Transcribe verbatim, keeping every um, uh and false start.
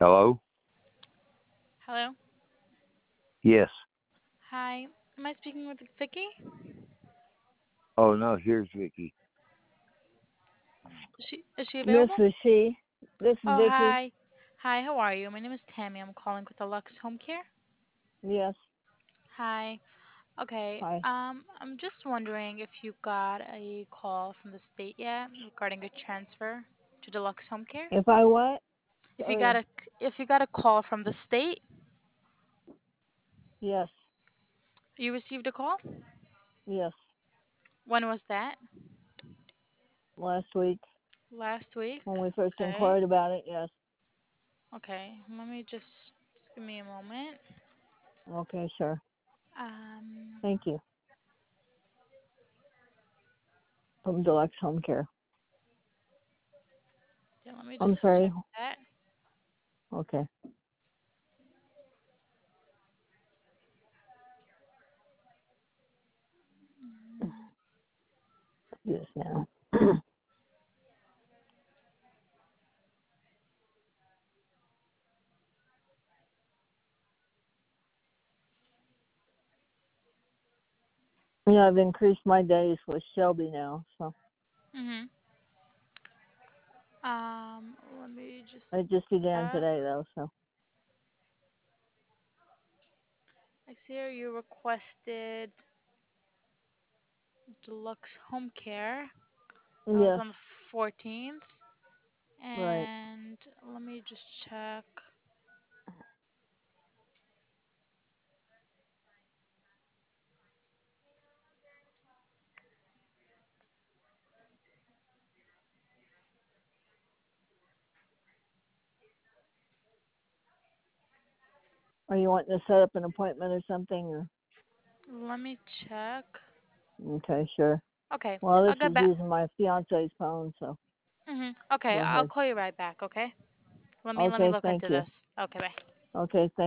Hello? Hello. Yes. Hi. Am I speaking with Vicky? Oh no, here's Vicky. Is she is she This available? is she. This is Oh, Vicky. hi. Hi, how are you? My name is Tammy. I'm calling with the Lux Home Care. Yes. Hi. Okay. Hi. Um, I'm just wondering if you got a call from the state yet regarding a transfer to Deluxe Home Care. If I what? If you got Sorry. a if you got a call from the state, Yes. you received a call? Yes. When was that? Last week Last week. when we first Okay. inquired about it. Yes. Okay. Let me just give me a moment. Okay. Sure. Um, Thank you. From Deluxe Home Care. yeah, let me I'm just check sorry. that. Okay. Do this now. Yeah, I've increased my days with Shelby now, so Mhm. Um, let me just I just began check. today though. So I see here you requested deluxe home care. That was yes. on the fourteenth. Right. And let me just check. Are you wanting to set up an appointment or something? Or? Let me check. Okay. Sure. Okay, Well, I'll this get is back. using my fiance's phone, so Mhm. Okay, go I'll ahead. call you right back, okay? Let me let me Okay. look Thank into you. this. Okay, bye. Okay. Thank